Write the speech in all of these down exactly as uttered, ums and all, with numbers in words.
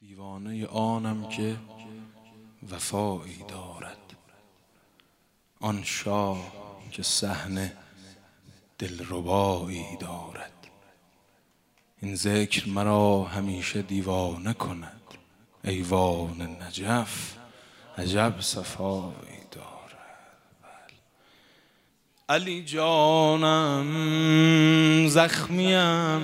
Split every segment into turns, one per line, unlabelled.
دیوانه آنم که وفایی دارد، آن شاه که صحن دلربایی دارد. این ذکر مرا همیشه دیوانه کند، ایوان نجف عجب صفایی دارد. علی جانم زخمیم،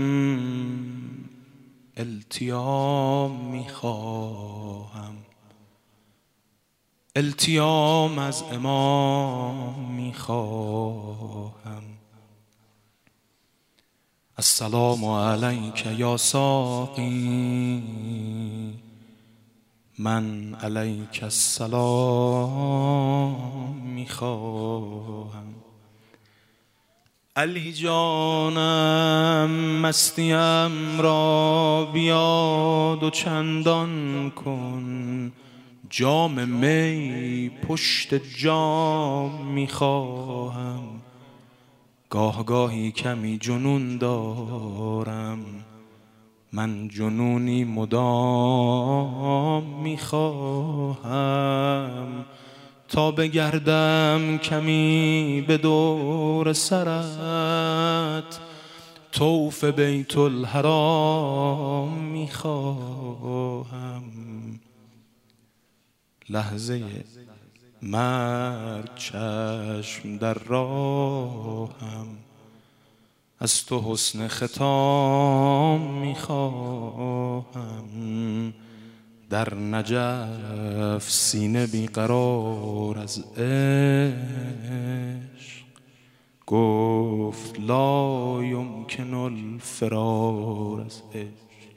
التیام میخواهم، التیام از امام میخواهم. السلام علیک یا ساقی، من علیک السلام میخواهم. علی جانم مستیم را بیاد و چندان کن، جام می پشت جام میخواهم. گاه گاهی کمی جنون دارم، من جنونی مدام میخواهم. تا بگردم کمی به دور سرت، طوف بیت الحرام میخواهم. لحظه مرگ چشم در راهم، از تو حسن ختام میخواهم. در نجف سینه بیقرار از عشق، گفت لا یمکن الفرار از عشق.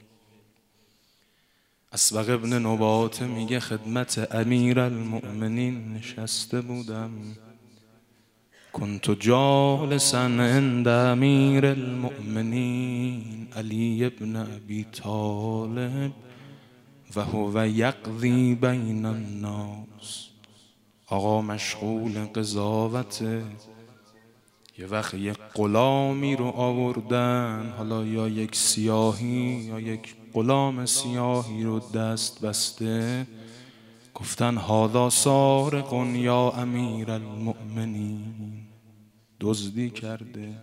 اسبق ابن نباته میگه خدمت امیر المؤمنین نشسته بودم، کنت جالسا عند امیر المؤمنین علی ابن ابی طالب و هو یقضی بین الناس. آقا مشغول قضاوته. یه وقت یک غلامی رو آوردن، حالا یا یک سیاهی یا یک غلام سیاهی رو دست بسته، گفتن هذا سارق یا امیر المؤمنین، دزدی کرده.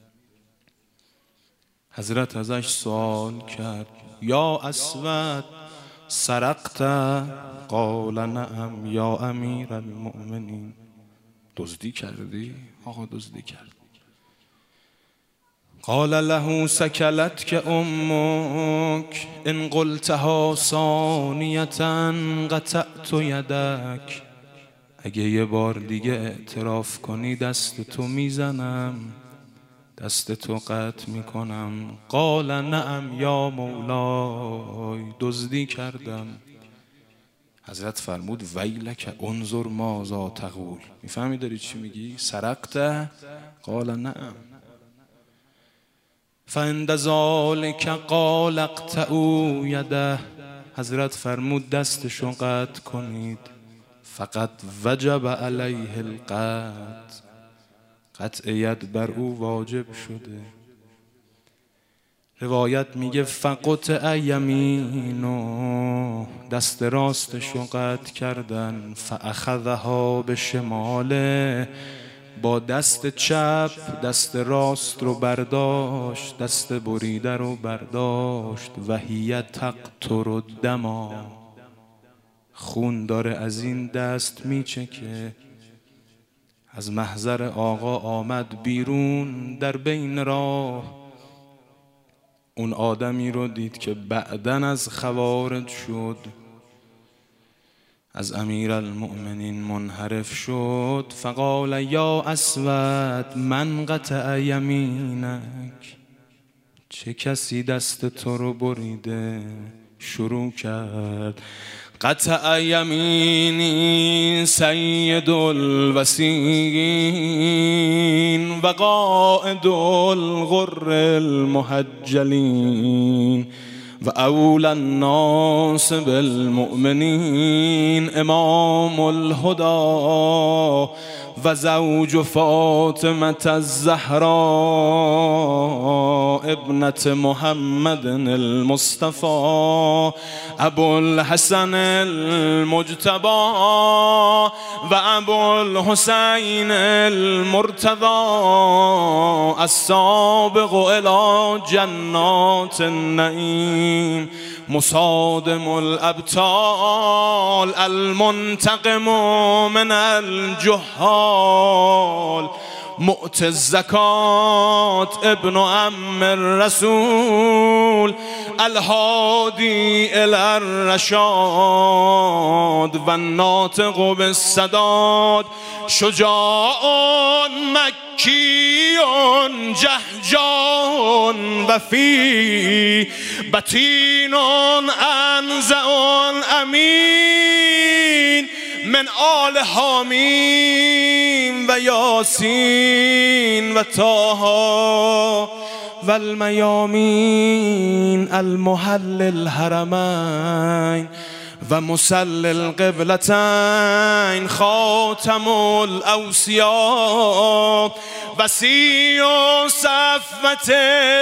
حضرت ازش سوال کرد یا اسود سرقت؟ قال نعم یا امیر المؤمنین. دزدی کردی؟ آقا دزدی کرد. قال له سکلتک امک ان قلتها ثانیة قطعت یدک. اگه یه بار دیگه اعتراف کنی دست تو میزنم، دست تو قطع میکنم. قال نعم یا مولای، دزدی کردم. حضرت فرمود ویلک انظر ماذا تقول. میفهمی داری چی میگی؟ سرقت؟ قال نعم. فعند ذلک قال اقطعوا یده. حضرت فرمود دستشو قطع کنید. فقط وجب علیه القطع، قطع ید بر او واجب شده. روایت میگه فقطع یمینو، دست راستشو قطع کردن. فاخذها به شماله، با دست چپ دست راست رو برداشت، دست بریده رو برداشت. و هی تقطر الدما، خون داره از این دست میچکه. از محضر آقا آمد بیرون. در بین راه اون آدمی رو دید که بعدن از خوارج شد، از امیر المؤمنین منحرف شد. فقال یا اسود من قطع یمینک، چه کسی دست تو رو بریده؟ شروع کرد قطع یمینی سید الوسین و قائد الغر المحجلین و اول الناس بالمؤمنین امام الهدى و زوج فاطمة الزهراء ابنة محمد المصطفى ابو الحسن المجتبى و ابو الحسین المرتضى السابق الى جنات النعیم مصادم الابطال المنتقم من الجهال مؤت الزکات ابن عم الرسول الهادی الى الرشاد و الناطق بالصداد شجاع مکی جهجان وفی بطین انزع امین من آل حامیم و یاسین و طه و المیامین المحل الحرمین و مسل القبلتین خاتم الاوصیاء وسیع صفوة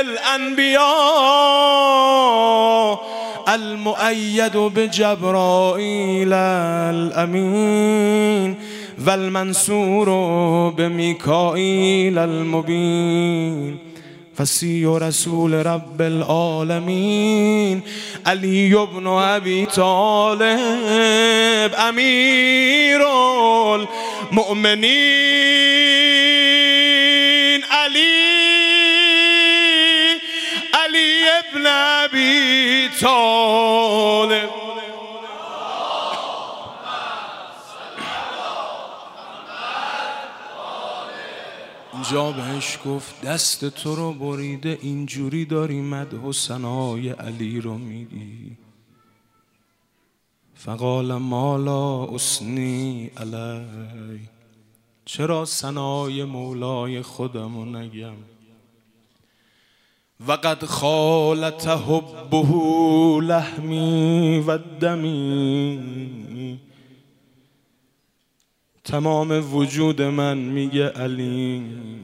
الانبیاء المؤید بجبرائیل الامین و المنصور بمیکائیل المبین فسیح رسول رب العالمین علی بن ابی طالب امیر المؤمنین علی علی ابن ابی طالب. اینجا بهش گفت دست تو رو بریده اینجوری داری مدح و ثنای علی رو میگی. فقال ما لا اسنی علی، چرا ثنای مولای خودمو نگم. وقد خالت حبه لحمی و دمی، تمام وجود من میگه علی.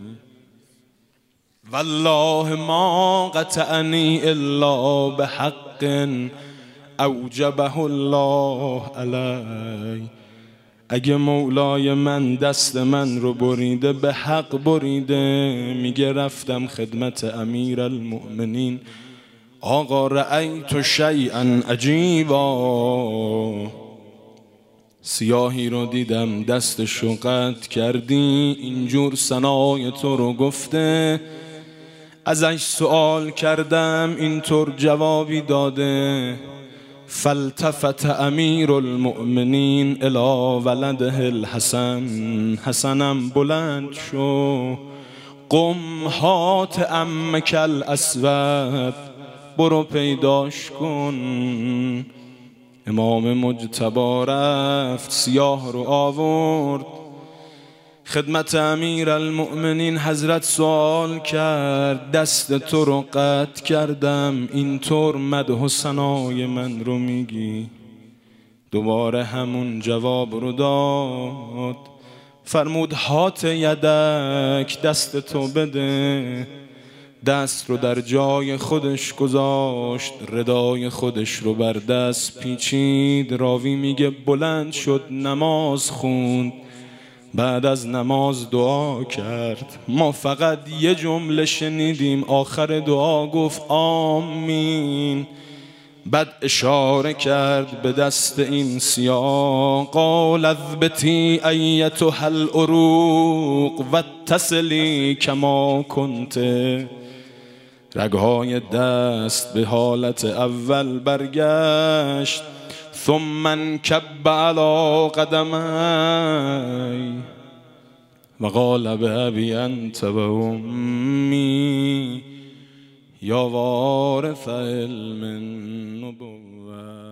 والله ما قطعنی الا بحق اوجبه الله علی. اگه مولای من دست من رو بریده به حق بریده، میگه رفتم خدمت امیر المؤمنین. آقا رأیت شیئا عجیبا، سیاهی رو دیدم دستشو قطع کردی، اینجور ثنای تو رو گفته. ازش سوال کردم اینطور جوابی داده. فالتفت امیر المؤمنین الی ولده الحسن، حسنم بلند شو. قم هات عمک الاسود، برو پیداش کن. امام مجتبی رفت سیاه رو آورد خدمت امیر المؤمنین. حضرت سوال کرد دست تو رو قطع کردم، اینطور مدح و ثنای من رو میگی. دوباره همون جواب رو داد. فرمود هات یدک، دست تو بده. دست رو در جای خودش گذاشت، ردای خودش رو بر دست پیچید. راوی میگه بلند شد نماز خوند. بعد از نماز دعا کرد. ما فقط یه جمله شنیدیم، آخر دعا گفت آمین. بعد اشاره کرد به دست این سیاه. قال اذبتی ایتها العروق واتصلی کما کنت. رگهای دست به حالت اول برگشت. ثم انکب علی قدمی و قال بأبی انت و امی یا وارث علم النبوة.